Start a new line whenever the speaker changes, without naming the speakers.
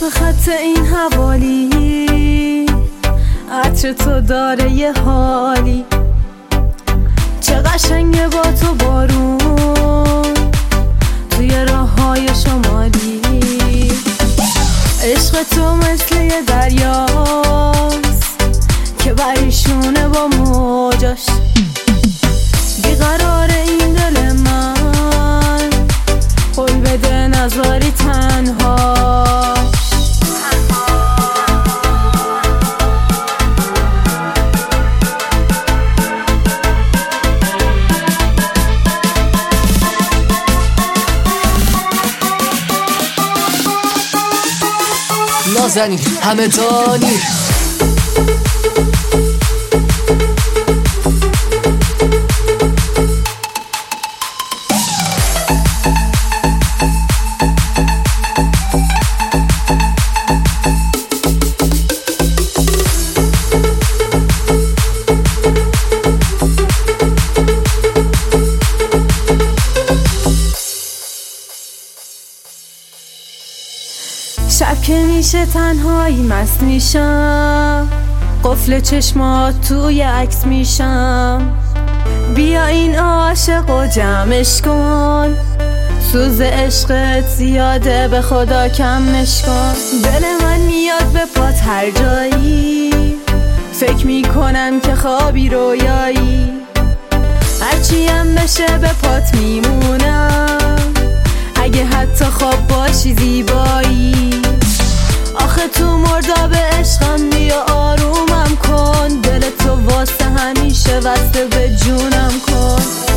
عشق خط این حوالی، عطر تو داره یه حالی، چه قشنگه با تو بارون توی راههای شمالی. عشق تو مثل یه دریاست که بریشونه با موجاش، بیقرار این دل من قول بده نذاری تنهاش.
نازنین همه دانی
شب که میشه تنهایی مست میشم، قفل چشمات توی عکس میشم، بیا این عاشق و جمعش کن، سوز عشقت زیاده به خدا کمش کن. دل من میاد به پات هر جایی، فکر میکنم که خوابی رویایی، هرچی هم بشه به پات میمونم، اگه حتی خواب باشی زیبایی. آخه تو مرداب عشقم، بیا آرومم کن، دل تو واسه همیشه وصله به جونم کن.